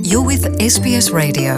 You're with SBS Radio.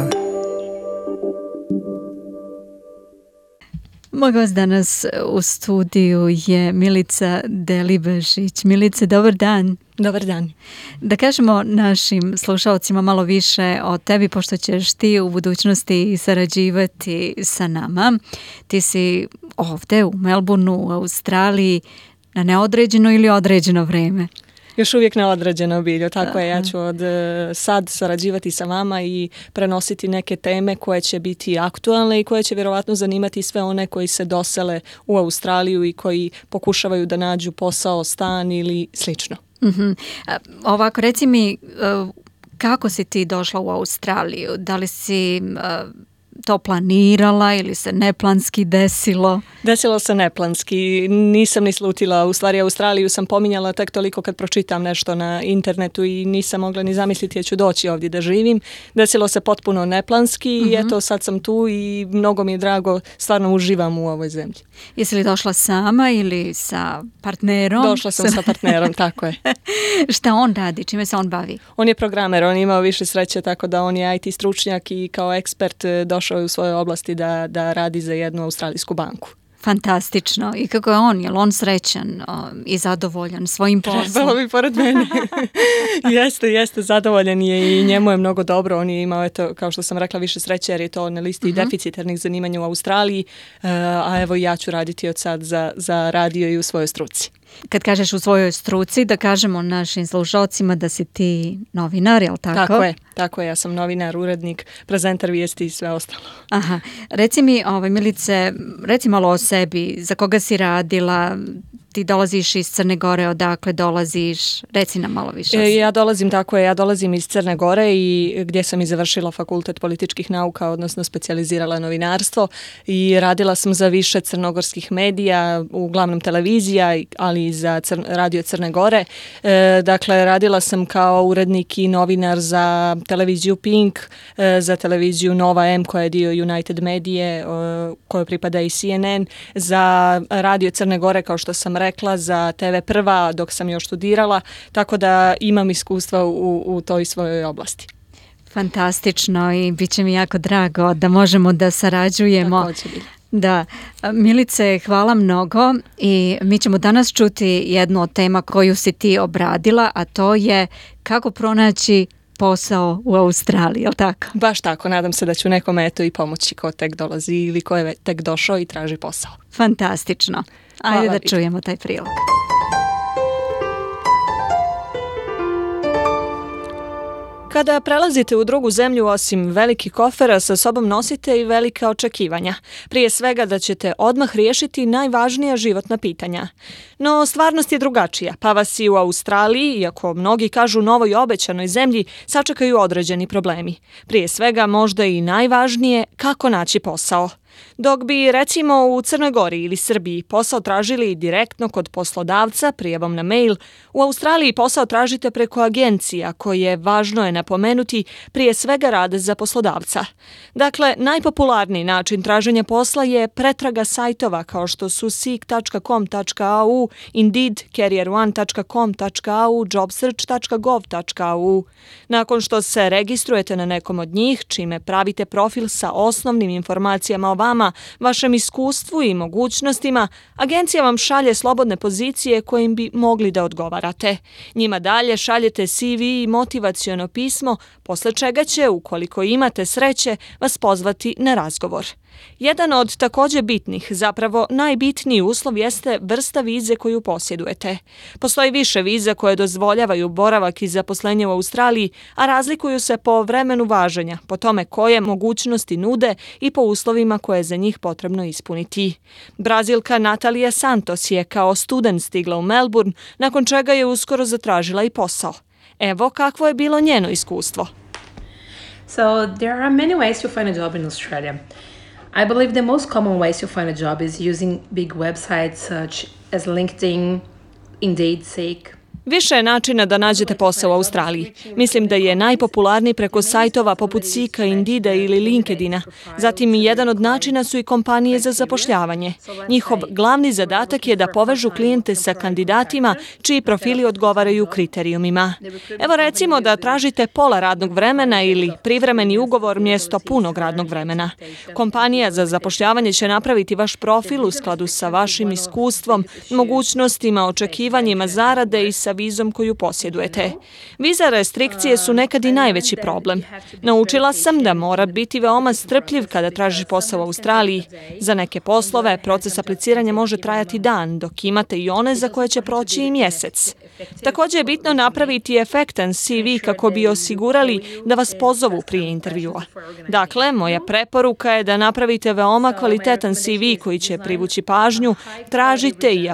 Moj gost danas u studiju je Milica Delibašić. Milice, dobar dan. Dobar dan. Da kažemo našim slušalcima malo više o tebi, pošto ćeš ti u budućnosti sarađivati sa nama. Ti si ovde u Melbourneu, u Australiji, na neodređeno ili određeno vreme. Još uvijek neodređeno biljo, tako je. Ja ću od sad sarađivati sa vama i prenositi neke teme koje će biti aktualne i koje će vjerovatno zanimati sve one koji se dosele u Australiju i koji pokušavaju da nađu posao, stan ili slično. Mm-hmm. Ovako, reci mi, kako si ti došla u Australiju? Da li si to planirala ili se neplanski desilo? Desilo se neplanski. Nisam ni slutila. U stvari, Australiju sam pominjala tek toliko kad pročitam nešto na internetu i nisam mogla ni zamisliti da ću doći ovdje da živim. Desilo se potpuno neplanski i eto sad sam tu i mnogo mi je drago, stvarno uživam u ovoj zemlji. Jesi li došla sama ili sa partnerom? Došla sam sa partnerom, tako je. Šta on radi? Čime se on bavi? On je programer, on je imao više sreće, tako da on je IT stručnjak i kao ekspert došao je u svojoj oblasti da radi za jednu australijsku banku. Fantastično. I kako je on? Je li on srećan i zadovoljan svojim poslom? Trebalo bi pored mene. Jeste, zadovoljan je i njemu je mnogo dobro. On je imao, eto, kao što sam rekla, više sreće jer je to na listi deficitarnih zanimanja u Australiji, a evo ja ću raditi od sad za radio i u svojoj struci. Kad kažeš u svojoj struci, da kažemo našim slušalcima da si ti novinar, je li tako? Tako je, ja sam novinar, urednik, prezentar vijesti i sve ostalo. Aha, reci mi, Milice, reci malo o sebi, za koga si radila, ti dolaziš iz Crne Gore, odakle dolaziš, reci nam malo više. Ja dolazim iz Crne Gore i gdje sam i završila fakultet političkih nauka, odnosno specijalizirala novinarstvo i radila sam za više crnogorskih medija, uglavnom televizija, ali i za radio Crne Gore. Dakle, radila sam kao urednik i novinar za televiziju Pink, za televiziju Nova M koja je dio United Medije, kojoj pripada i CNN, za radio Crne Gore, kao što sam rekla, za TV Prva dok sam još studirala, tako da imam iskustva u toj svojoj oblasti. Fantastično i bit će mi jako drago da možemo da sarađujemo. Tako će biti. Da, Milice, hvala mnogo i mi ćemo danas čuti jednu od tema koju si ti obradila, a to je kako pronaći posao u Australiji, je li tako? Baš tako, nadam se da ću nekome eto i pomoći ko tek dolazi ili ko je tek došao i traži posao. Fantastično. Ajde da čujemo taj prilog. Kada prelazite u drugu zemlju, osim velikih kofera, sa sobom nosite i velika očekivanja. Prije svega da ćete odmah riješiti najvažnija životna pitanja. No, stvarnost je drugačija, pa vas i u Australiji, iako mnogi kažu novoj obećanoj zemlji, sačekaju određeni problemi. Prije svega, možda i najvažnije, kako naći posao. Dok bi, recimo, u Crnoj Gori ili Srbiji posao tražili direktno kod poslodavca prijavom na mail, u Australiji posao tražite preko agencija koje, važno je napomenuti, prije svega rade za poslodavca. Dakle, najpopularniji način traženja posla je pretraga sajtova kao što su seek.com.au, Indeed, career1.com.au, jobsearch.gov.au. Nakon što se registrujete na nekom od njih, čime pravite profil sa osnovnim informacijama o vama, vašem iskustvu i mogućnostima, agencija vam šalje slobodne pozicije kojim bi mogli da odgovarate. Njima dalje šaljete CV i motivaciono pismo, posle čega će, ukoliko imate sreće, vas pozvati na razgovor. Jedan od također bitnih, zapravo najbitniji uslov jeste vrsta vize koju posjedujete. Postoji više viza koje dozvoljavaju boravak i zaposlenje u Australiji, a razlikuju se po vremenu važenja, po tome koje mogućnosti nude i po uslovima koje je za njih potrebno ispuniti. Brazilka Natalija Santos je kao student stigla u Melbourne, nakon čega je uskoro zatražila i posao. Evo kakvo je bilo njeno iskustvo. So there are many ways to find a job in Australia. I believe the most common ways to find a job is using big websites such as LinkedIn, Indeed, Seek. Više je načina da nađete posao u Australiji. Mislim da je najpopularniji preko sajtova poput Seeka, Indeeda ili LinkedIna. Zatim, jedan od načina su i kompanije za zapošljavanje. Njihov glavni zadatak je da povežu klijente sa kandidatima čiji profili odgovaraju kriterijumima. Evo recimo da tražite pola radnog vremena ili privremeni ugovor mjesto punog radnog vremena. Kompanija za zapošljavanje će napraviti vaš profil u skladu sa vašim iskustvom, mogućnostima, očekivanjima zarade i sa vizom koju posjedujete. Viza restrikcije su nekad i najveći problem. Naučila sam da mora biti veoma strpljiv kada tražiš posao u Australiji. Za neke poslove proces apliciranja može trajati dan, dok imate i one za koje će proći i mjesec. Također je bitno napraviti efektan CV kako bi osigurali da vas pozovu prije intervjua. Dakle, moja preporuka je da napravite veoma kvalitetan CV koji će privući pažnju, tražite i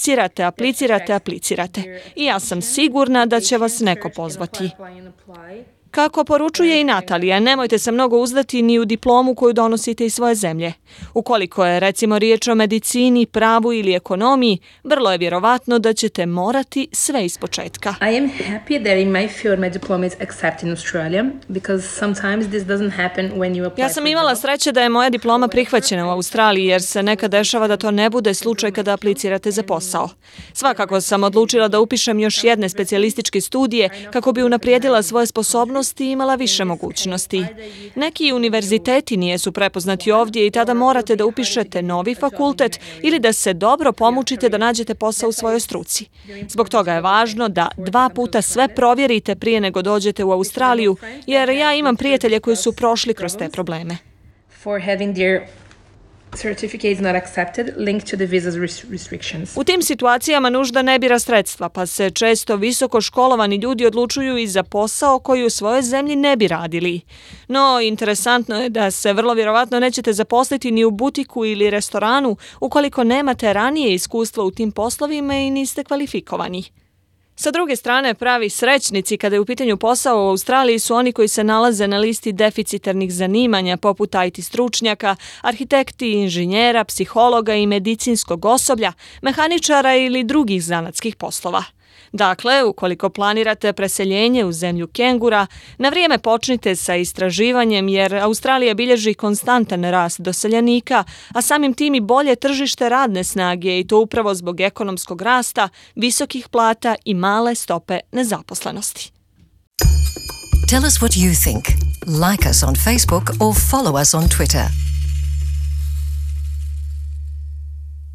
aplicirate. I ja sam sigurna da će vas neko pozvati. Kako poručuje i Natalija, nemojte se mnogo uzdati ni u diplomu koju donosite iz svoje zemlje. Ukoliko je recimo riječ o medicini, pravu ili ekonomiji, vrlo je vjerovatno da ćete morati sve ispočetka. I am happy that in my field my diploma is accepted in Australia because sometimes this doesn't happen when you apply. Ja sam imala sreće da je moja diploma prihvaćena u Australiji jer se nekad dešava da to ne bude slučaj kada aplicirate za posao. Svakako sam odlučila da upišem još jedne specijalističke studije kako bi unaprijedila svoje sposobnosti i imala više mogućnosti. Neki univerziteti nisu prepoznati ovdje i tada morate da upišete novi fakultet ili da se dobro pomučite da nađete posao u svojoj struci. Zbog toga je važno da 2 puta sve provjerite prije nego dođete u Australiju, jer ja imam prijatelje koji su prošli kroz te probleme. For having their certificates not accepted linked to the visa restrictions. U tim situacijama nužda ne bira sredstva, pa se često visoko školovani ljudi odlučuju i za posao koji u svojoj zemlji ne bi radili. No, interesantno je da se vrlo vjerovatno nećete zaposliti ni u butiku ili restoranu ukoliko nemate ranije iskustva u tim poslovima i niste kvalifikovani. Sa druge strane, pravi srećnici kada je u pitanju posao u Australiji su oni koji se nalaze na listi deficitarnih zanimanja poput IT stručnjaka, arhitekti, inženjera, psihologa i medicinskog osoblja, mehaničara ili drugih zanatskih poslova. Dakle, ukoliko planirate preseljenje u zemlju kengura, na vrijeme počnite sa istraživanjem jer Australija bilježi konstantan rast doseljenika, a samim tim i bolje tržište radne snage i to upravo zbog ekonomskog rasta, visokih plata i male stope nezaposlenosti. Tell us what you think. Like us on Facebook or follow us on Twitter.